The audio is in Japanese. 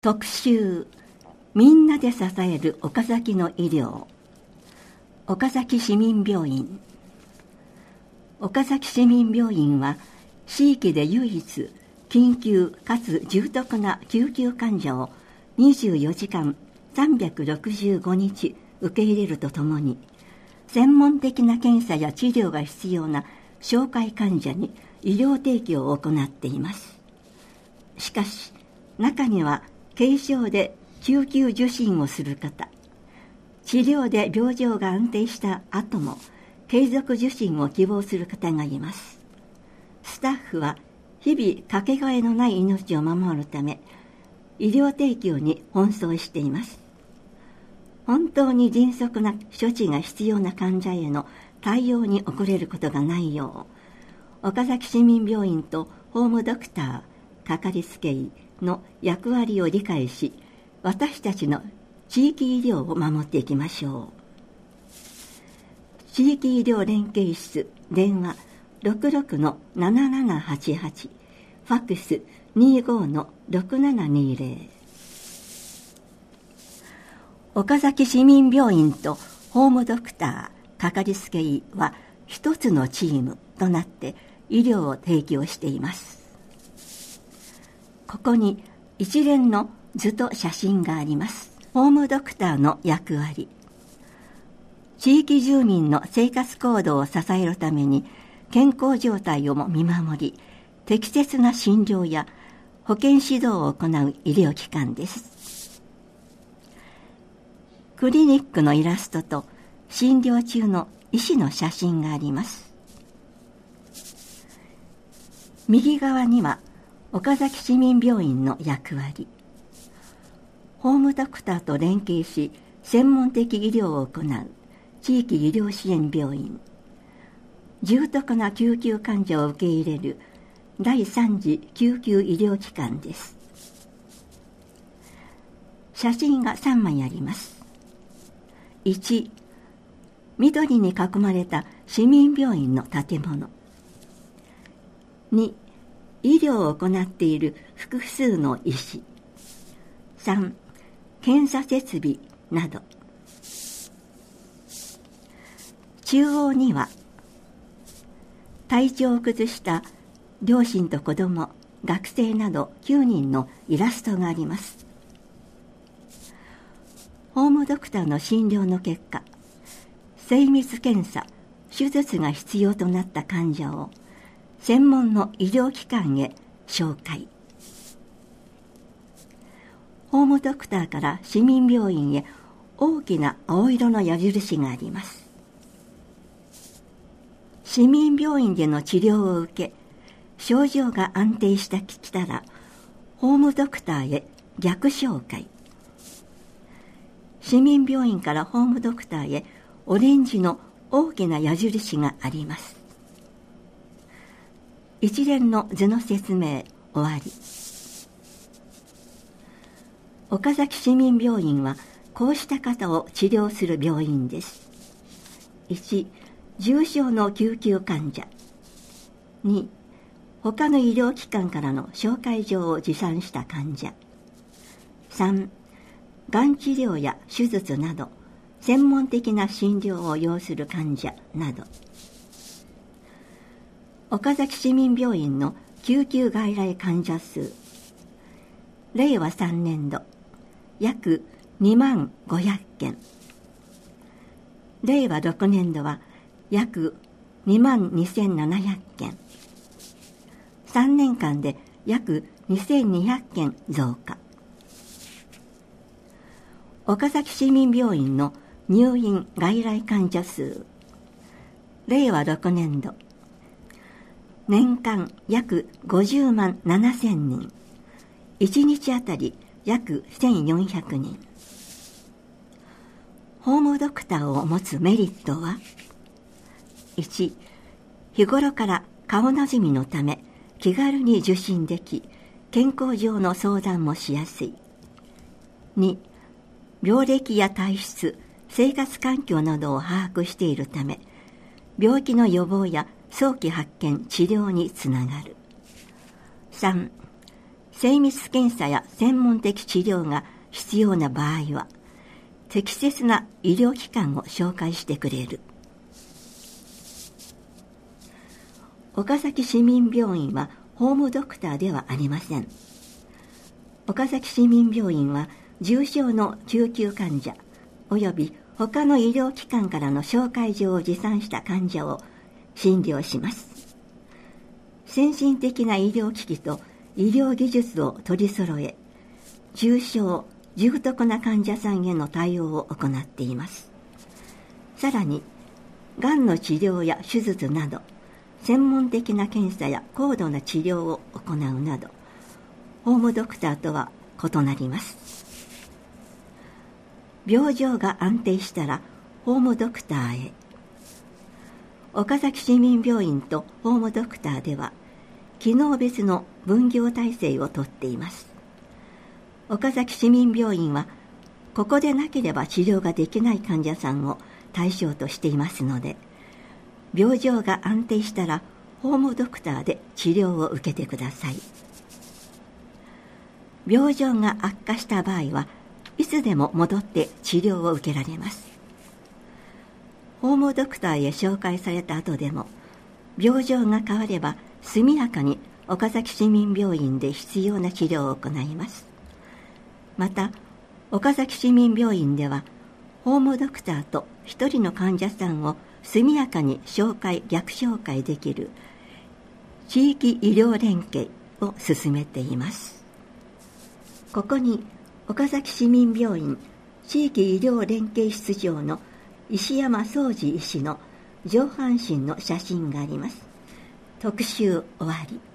特集、みんなで支える岡崎の医療。岡崎市民病院。岡崎市民病院は地域で唯一緊急かつ重篤な救急患者を24時間365日受け入れるとともに、専門的な検査や治療が必要な紹介患者に医療提供を行っています。しかし、中には軽症で救急受診をする方、治療で病状が安定した後も継続受診を希望する方がいます。スタッフは日々かけがえのない命を守るため、医療提供に奔走しています。本当に迅速な処置が必要な患者への対応に遅れることがないよう、岡崎市民病院とホームドクター、かかりつけ医の役割を理解し、私たちの地域医療を守っていきましょう。地域医療連携室、電話 66-7788、ファックス 25-6720。岡崎市民病院とホームドクター、かかりつけ医は一つのチームとなって医療を提供しています。ここに一連の図と写真があります。ホームドクターの役割。地域住民の生活行動を支えるために健康状態をも見守り、適切な診療や保健指導を行う医療機関です。クリニックのイラストと診療中の医師の写真があります。右側には岡崎市民病院の役割。ホームドクターと連携し、専門的医療を行う地域医療支援病院。重篤な救急患者を受け入れる第3次救急医療機関です。写真が3枚あります。1、緑に囲まれた市民病院の建物。2、医療を行っている複数の医師。3、検査設備など。中央には体調を崩した両親と子供、学生など9人のイラストがあります。ホームドクターの診療の結果、精密検査、手術が必要となった患者を専門の医療機関へ紹介。ホームドクターから市民病院へ大きな青色の矢印があります。市民病院での治療を受け、症状が安定してきたら、ホームドクターへ逆紹介。市民病院からホームドクターへオレンジの大きな矢印があります。一連の図の説明終わり。岡崎市民病院はこうした方を治療する病院です。1、重症の救急患者。2、他の医療機関からの紹介状を持参した患者。3、がん治療や手術など専門的な診療を要する患者など。岡崎市民病院の救急外来患者数。令和3年度約25,000件。令和6年度は約22,700件。3年間で約2,200件増加。岡崎市民病院の入院外来患者数。令和6年度年間約50万7,000人。1日あたり約1,400人。ホームドクターを持つメリットは、1、日頃から顔なじみのため気軽に受診でき、健康上の相談もしやすい。2、病歴や体質、生活環境などを把握しているため、病気の予防や早期発見・治療につながる。3、 精密検査や専門的治療が必要な場合は、適切な医療機関を紹介してくれる。岡崎市民病院はホームドクターではありません。岡崎市民病院は重症の救急患者および他の医療機関からの紹介状を持参した患者を診療します。先進的な医療機器と医療技術を取り揃え、重症・重篤な患者さんへの対応を行っています。さらに、がんの治療や手術など、専門的な検査や高度な治療を行うなど、ホームドクターとは異なります。病状が安定したらホームドクターへ。岡崎市民病院とホームドクターでは、機能別の分業体制をとっています。岡崎市民病院は、ここでなければ治療ができない患者さんを対象としていますので、病状が安定したらホームドクターで治療を受けてください。病状が悪化した場合はいつでも戻って治療を受けられます。ホームドクターへ紹介された後でも、病状が変われば速やかに岡崎市民病院で必要な治療を行います。また、岡崎市民病院では、ホームドクターと一人の患者さんを速やかに逆紹介できる地域医療連携を進めています。ここに岡崎市民病院地域医療連携室長の石山宗司医師の上半身の写真があります。特集終わり。